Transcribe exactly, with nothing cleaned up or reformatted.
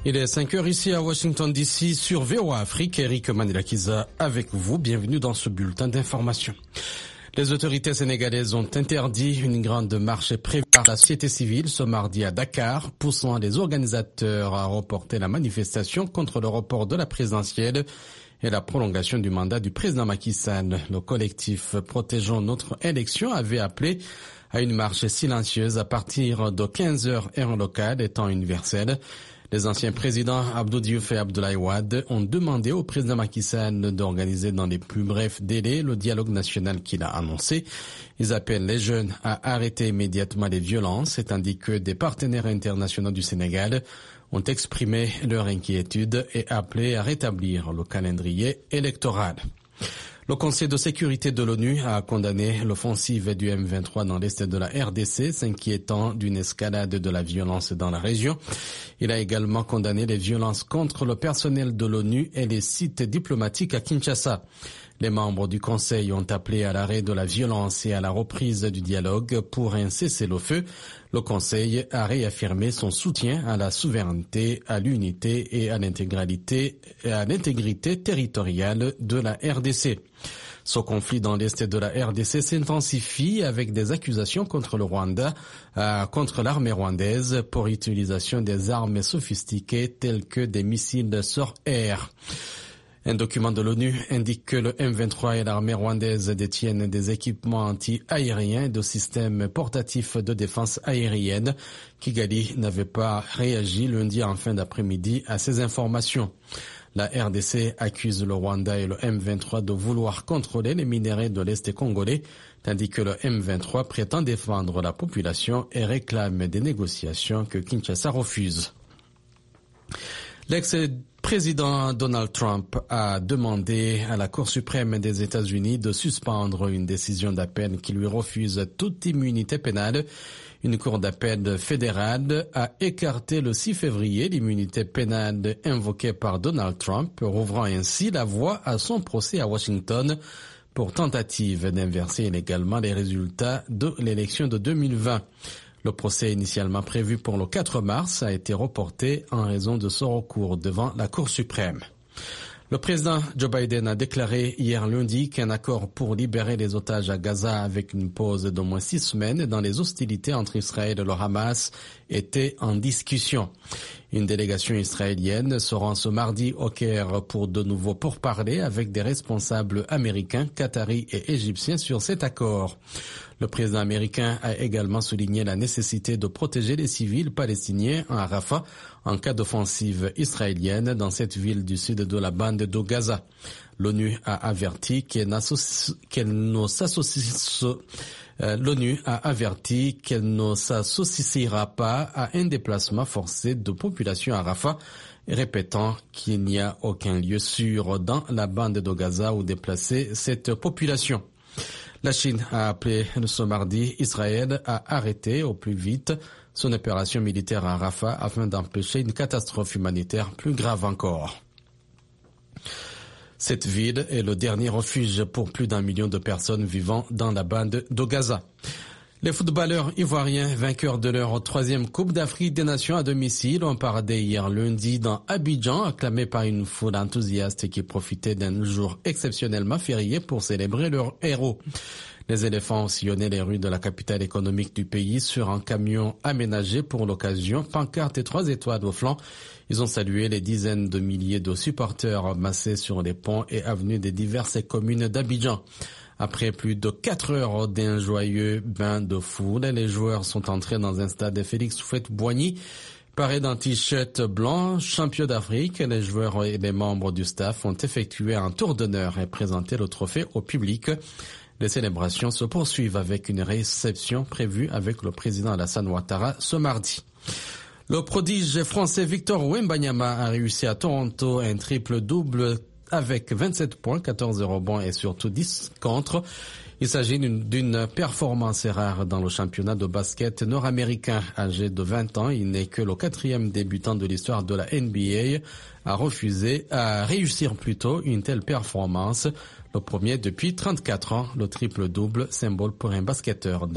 Il est cinq heures ici à Washington D C sur V O A Afrique. Eric Manilakiza avec vous. Bienvenue dans ce bulletin d'information. Les autorités sénégalaises ont interdit une grande marche prévue par la société civile ce mardi à Dakar, poussant les organisateurs à reporter la manifestation contre le report de la présidentielle et la prolongation du mandat du président Macky Sall. Le collectif Protégeons notre élection avait appelé à une marche silencieuse à partir de quinze heures heure locale et temps universel. Les anciens présidents Abdou Diouf et Abdoulaye Wade ont demandé au président Macky Sall d'organiser dans les plus brefs délais le dialogue national qu'il a annoncé. Ils appellent les jeunes à arrêter immédiatement les violences, tandis que des partenaires internationaux du Sénégal ont exprimé leur inquiétude et appelé à rétablir le calendrier électoral. Le Conseil de sécurité de l'ONU a condamné l'offensive du M vingt-trois dans l'est de la R D C, s'inquiétant d'une escalade de la violence dans la région. Il a également condamné les violences contre le personnel de l'ONU et les sites diplomatiques à Kinshasa. Les membres du Conseil ont appelé à l'arrêt de la violence et à la reprise du dialogue pour un cessez-le-feu. Le Conseil a réaffirmé son soutien à la souveraineté, à l'unité et à l'intégralité, et à l'intégrité territoriale de la R D C. Ce conflit dans l'est de la R D C s'intensifie avec des accusations contre le Rwanda, euh, contre l'armée rwandaise pour utilisation des armes sophistiquées telles que des missiles Sor-Air. Un document de l'ONU indique que le M vingt-trois et l'armée rwandaise détiennent des équipements anti-aériens et de systèmes portatifs de défense aérienne. Kigali n'avait pas réagi lundi en fin d'après-midi à ces informations. La R D C accuse le Rwanda et le M vingt-trois de vouloir contrôler les minerais de l'Est congolais, tandis que le M vingt-trois prétend défendre la population et réclame des négociations que Kinshasa refuse. L'ex-président Donald Trump a demandé à la Cour suprême des États-Unis de suspendre une décision d'appel qui lui refuse toute immunité pénale. Une cour d'appel fédérale a écarté le six février l'immunité pénale invoquée par Donald Trump, rouvrant ainsi la voie à son procès à Washington pour tentative d'inverser illégalement les résultats de l'élection de deux mille vingt. Le procès initialement prévu pour le quatre mars a été reporté en raison de ce recours devant la Cour suprême. Le président Joe Biden a déclaré hier lundi qu'un accord pour libérer les otages à Gaza avec une pause d'au moins six semaines dans les hostilités entre Israël et le Hamas était en discussion. Une délégation israélienne se rend ce mardi au Caire pour de nouveau pourparlers avec des responsables américains, qataris et égyptiens sur cet accord. Le président américain a également souligné la nécessité de protéger les civils palestiniens à Rafah en cas d'offensive israélienne dans cette ville du sud de la bande de Gaza. L'ONU a averti qu'elle ne s'associe euh, l'ONU a averti qu'elle ne s'associera pas à un déplacement forcé de population à Rafah, répétant qu'il n'y a aucun lieu sûr dans la bande de Gaza où déplacer cette population. La Chine a appelé ce mardi Israël à arrêter au plus vite son opération militaire à Rafah afin d'empêcher une catastrophe humanitaire plus grave encore. Cette ville est le dernier refuge pour plus d'un million de personnes vivant dans la bande de Gaza. Les footballeurs ivoiriens, vainqueurs de leur troisième Coupe d'Afrique des Nations à domicile, ont paradé hier lundi dans Abidjan, acclamés par une foule enthousiaste qui profitait d'un jour exceptionnellement férié pour célébrer leur héros. Les éléphants ont sillonné les rues de la capitale économique du pays sur un camion aménagé pour l'occasion, pancarte et trois étoiles au flanc. Ils ont salué les dizaines de milliers de supporters massés sur les ponts et avenues des diverses communes d'Abidjan. Après plus de quatre heures d'un joyeux bain de foule, les joueurs sont entrés dans un stade Félix Houphouët-Boigny, parés d'un t-shirt blanc, champion d'Afrique. Les joueurs et les membres du staff ont effectué un tour d'honneur et présenté le trophée au public. Les célébrations se poursuivent avec une réception prévue avec le président Alassane Ouattara ce mardi. Le prodige français Victor Wembanyama a réussi à Toronto un triple-double avec vingt-sept points, quatorze rebonds et surtout dix contres. Il s'agit d'une performance rare dans le championnat de basket nord-américain. Âgé de vingt ans, il n'est que le quatrième débutant de l'histoire de la N B A à refuser, à réussir plutôt une telle performance. Le premier depuis trente-quatre ans, le triple-double, symbole pour un basketteur